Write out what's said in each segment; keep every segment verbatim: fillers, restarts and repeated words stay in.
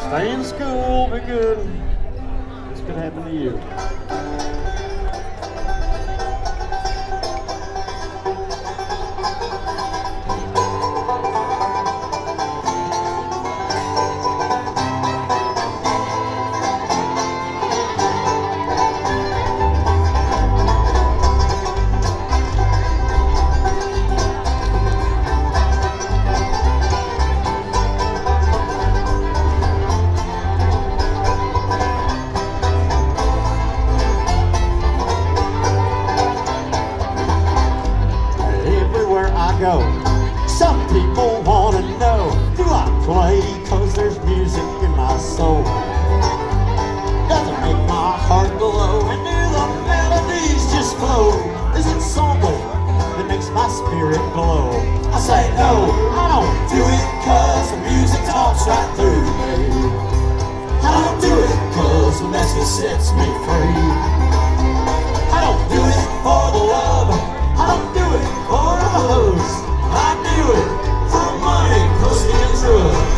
Stay in school, be good. This could happen to you. Go. Some people want to know, do I play cause there's music in my soul? Does it make my heart glow and do the melodies just flow? Is it something that makes my spirit glow? I say no, I don't do it cause the music talks right through me. I don't do it cause the message sets me free. I don't do it for the love, I don't do it for the hoes. I do it for money, pussy, and drugs.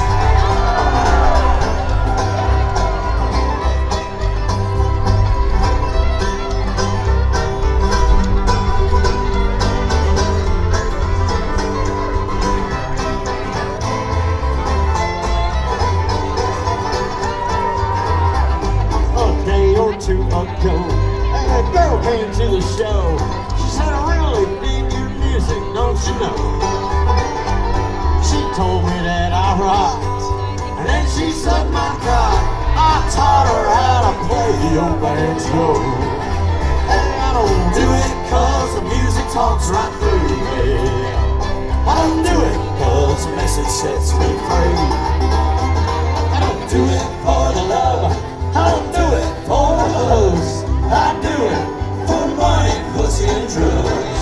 A day or two ago, a girl came to the show. She said, I really dig your music, don't you know? She told me that I rocked, and then she sucked my cock. I taught her how to play the old banjo. Hey, I don't do it cause the music talks right through me. I don't do it cause the message sets me free. I don't do it for the love, I don't do it for the hoes. I do it for money, pussy, and drugs.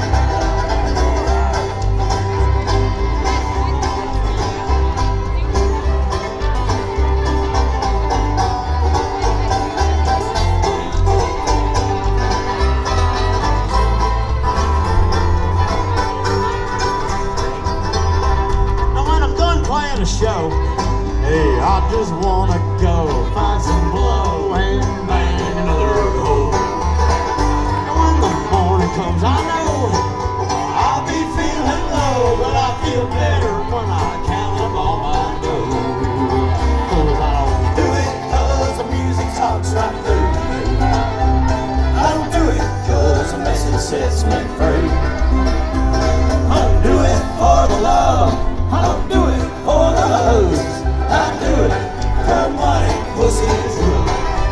A show. Hey, I just wanna go find some blow and bang another hole. And when the morning comes, I know I'll be feeling low, but I feel better when I count up all my dough. Cause I don't do it cause the music talks right through me. I don't do it cause the message sets me free. I don't do it for the love, I don't do it for the hoes. I do it for money, pussy, and drugs.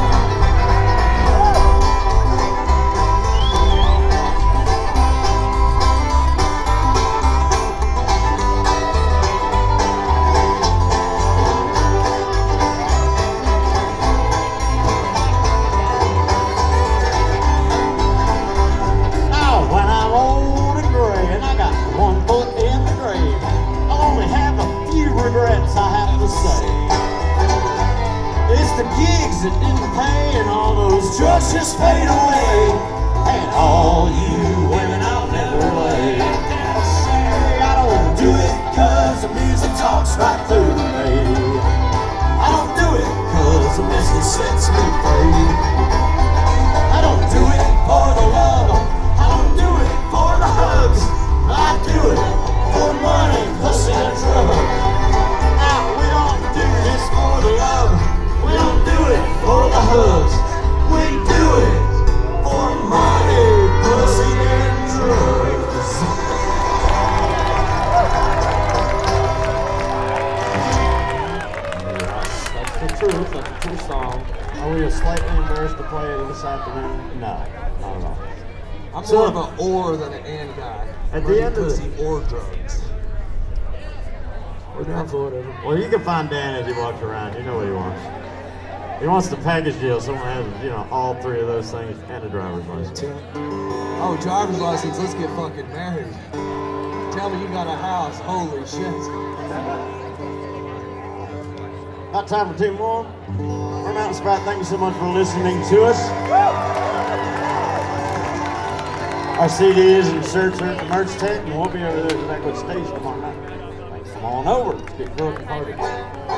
Now when I'm old and gray and I got one foot in the grave, I only have a few regrets I have to say. It's the gigs that didn't pay and all those drugs just fade away. And all you women I'll never lay. I don't do it cause the music talks right through me. I don't do it cause the message sets me free. I don't do it for the love, I don't do it for the hugs. I do it for money, pussy, and drugs. Now we don't do this for the love, we don't do it for the hugs. We do it for money, pussy, and drugs. That's, that's the truth, that's a true song. Are we slightly embarrassed to play it this afternoon? No, not at all. I'm So- more of an or than an and guy. At the Money, end of the- pussy, or drugs. We're down for whatever. Well, you can find Dan as he walks around. You know what he wants. He wants the package deal. Someone has, you know, all three of those things and a driver's license. Oh, driver's license, let's get fucking married. Tell me you got a house, holy shit. About time for two more. We're Mountain Sprite. Thank you so much for listening to us. Our C Ds and shirts are at the merch tent, and we'll be over there at the back of the stage tomorrow night. Come on over. Let's get drunk and party.